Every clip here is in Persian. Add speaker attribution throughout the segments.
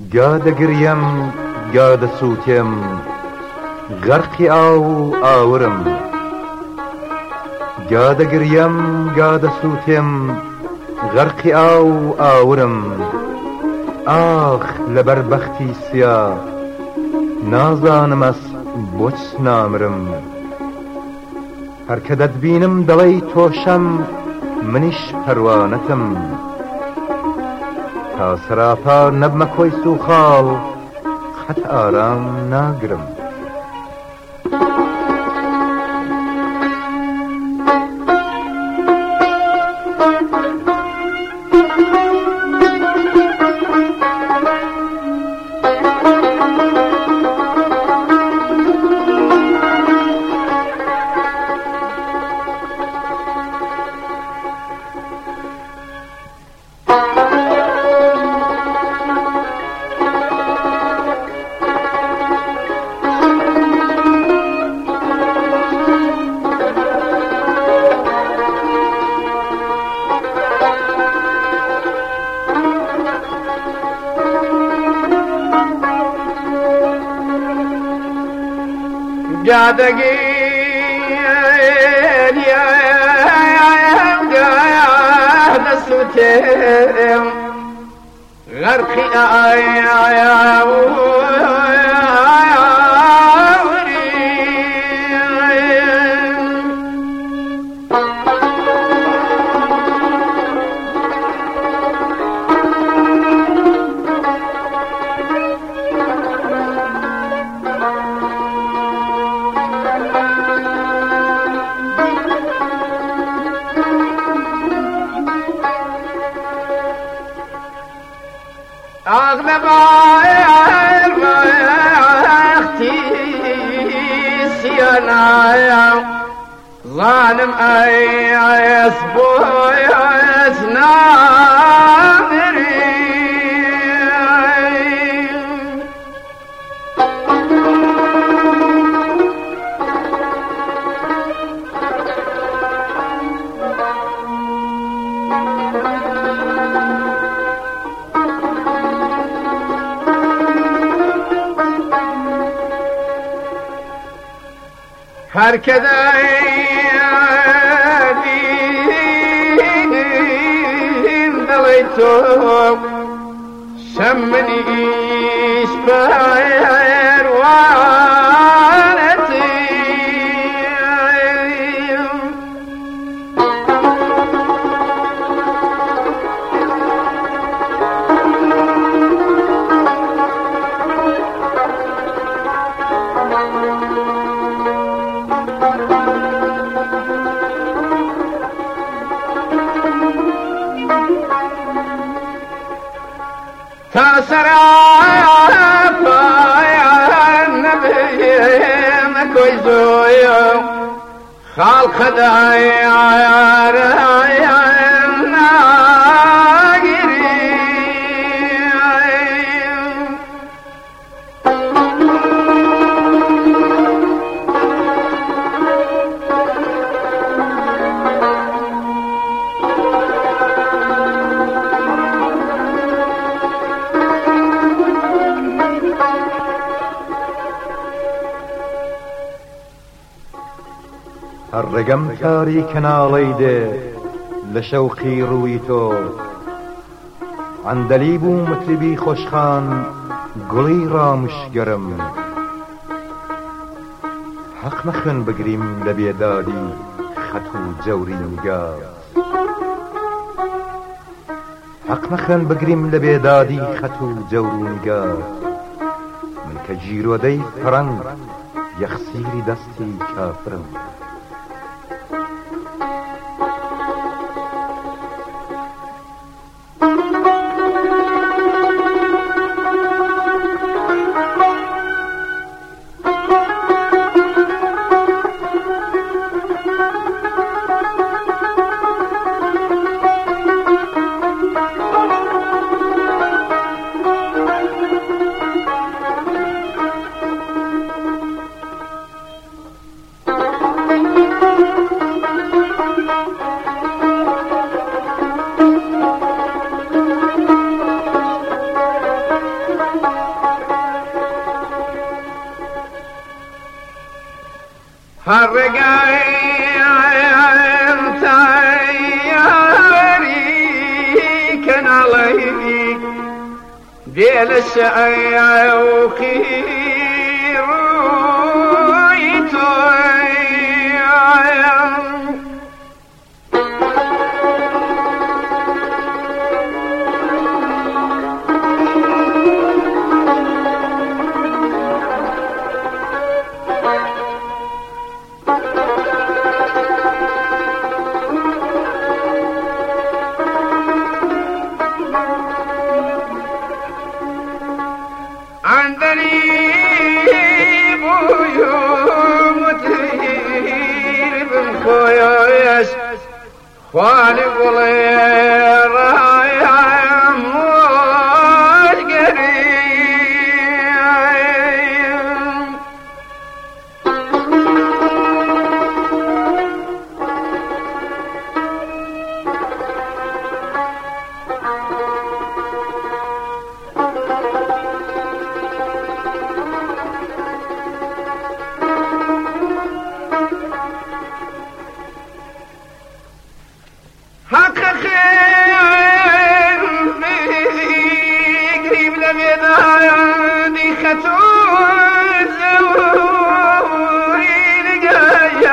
Speaker 1: گادەگریم گادەسووتێم غەرقی ئاو ئاورم گادەگریم گادەسووتێم غەرقی ئاو ئاورم ئاخ لەبەر بەختی سیا نازانمەس بۆچ نامرم هەرکە دەتبینم دەڵێی تۆشەم منیش پەروانەتم تا سەراپا نەبمە کۆی سووخاڵ قەت ئارام ناگرم
Speaker 2: گادەگریم گادەسووتێم غەرقی أغلباير وقتي سيانايا ظالم أي أسبوع أسنامري هركذا دين ضليتو سمني إسباير والتي سراپا نبیم کویزویو خالق دای
Speaker 1: هەڕێگەم تاریکە ناڵەی دێ لە شەوقی ڕووی تۆ عەندەلیب و متربی خۆشخان گوڵی ڕامشگەرم حەق مەخن بگریم لە بێدادی خەت و جەوری نگات حەق مەخن بگریم لە بێدادی خەت و جەور و نگات من کە جیرۆدەی پەڕەنگ یەخسیری دەستی کافرم
Speaker 2: بقايم تاياري كان عليك ديل الشقايا وخير ويتوي عندني بيوم تهير بن خوياش خواني قليل رايا موش قريب حق خير قريب لبدايا خطوة زوري لقايا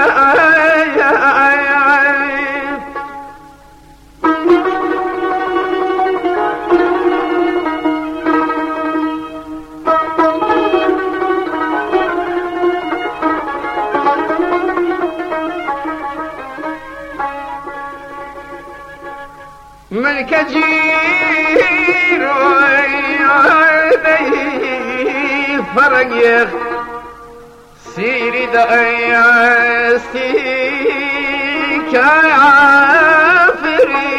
Speaker 2: من كجير ويعدي فرق سيري دايا سيكا عافري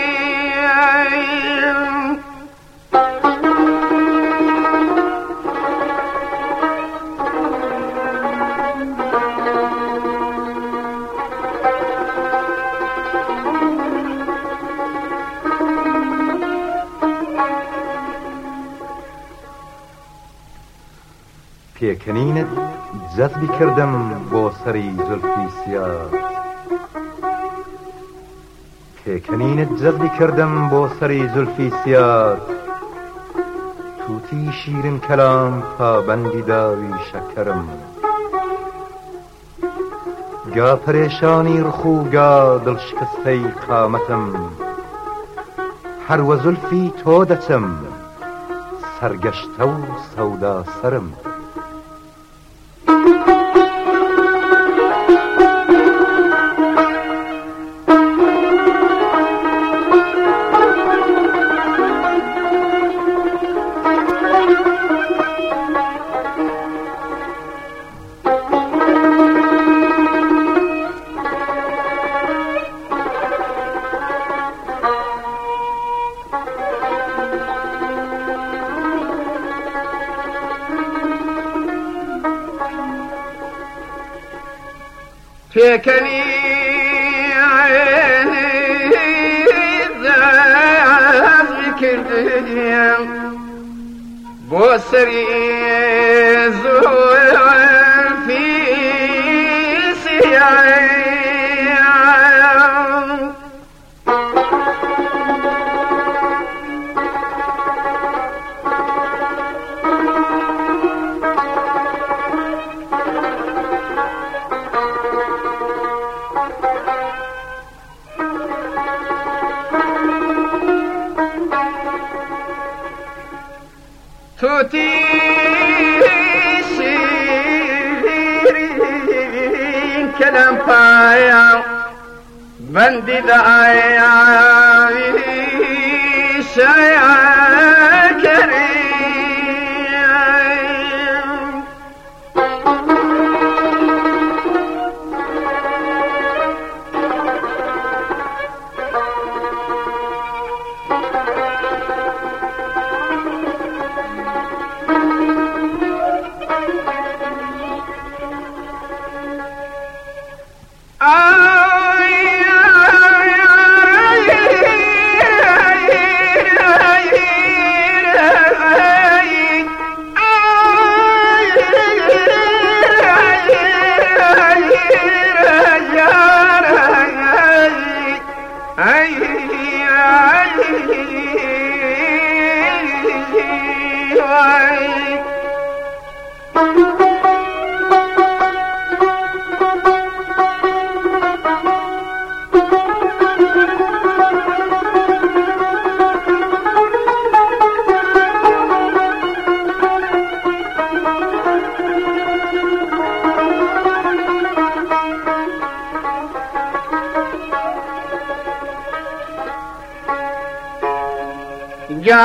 Speaker 1: پێکەنینت جەزبی کردم بۆ سەری زولفی سیاد پێکەنینت جەزبی کردم بۆ سەری زولفی سیاد تووتی شیرین کەلام پابەندی داوی شەکەرم گا پەرێشانی ڕخ و گا دڵشکستەی قامەتم هەروە زولفی تۆ دەچم سەرگەشتە و سەودا سەرم
Speaker 2: پێکەنی عێنی دەزمی کردیم بۆ سەری زولفی سیاد توتی شیرین کلم پایم بندی دعایی شیعکریم یا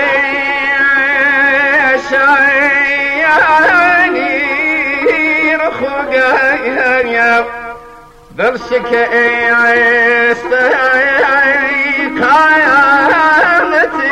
Speaker 2: پریشانی رخوگایم درشک ایستی قیامتی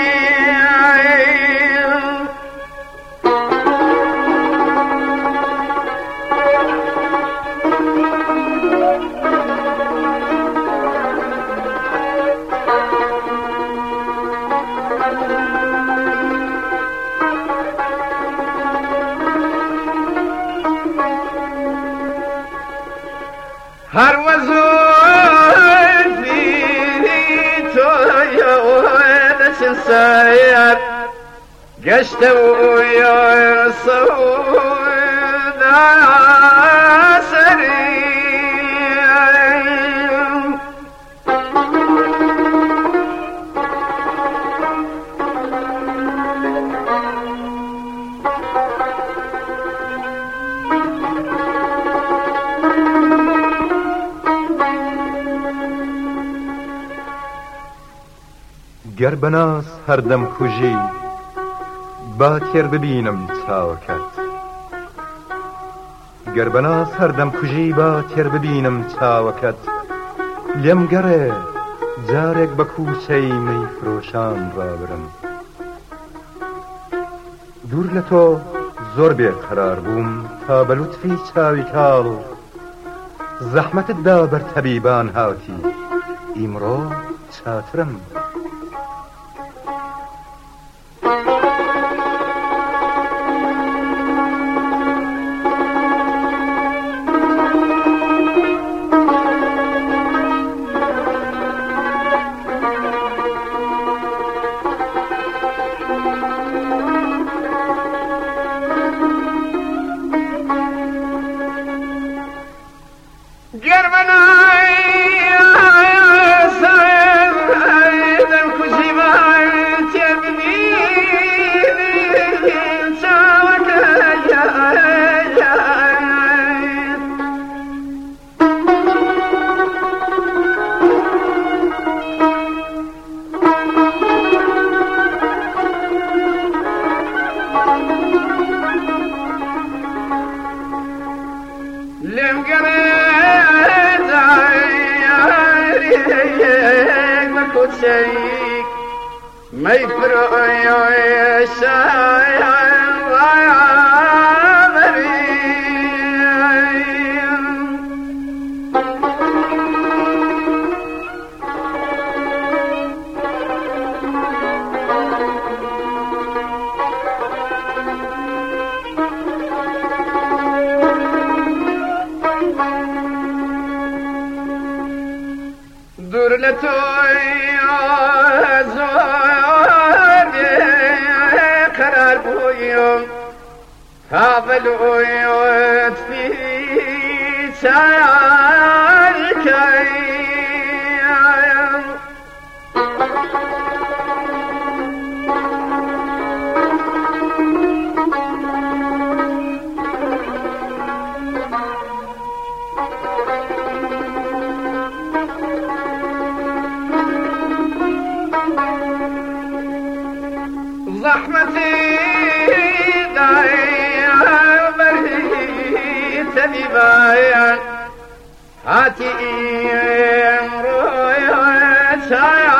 Speaker 2: هر وزوفی تو یادشن سایر گشت و یا سودا سری
Speaker 1: گر بناس هر دم کوژی با تێر ببینم چاوەکەت گر بناس هر دم کوژی با تێر ببینم چاوەکەت لێم گەڕێ جارێک بە کوچەی مەیفرۆشان ڕابرم دوور لە تۆ زۆر بێقەرار بووم تا بە لوتفی چاوی کاڵ زەحمەتتدا بەر تەبیبان هاوتی ئیمڕۆ چاترم
Speaker 2: دور لتوی آزار قرار بویم هاولویت فی چار کیم زحمتي دايا بريت ببايا هاتي امرو يا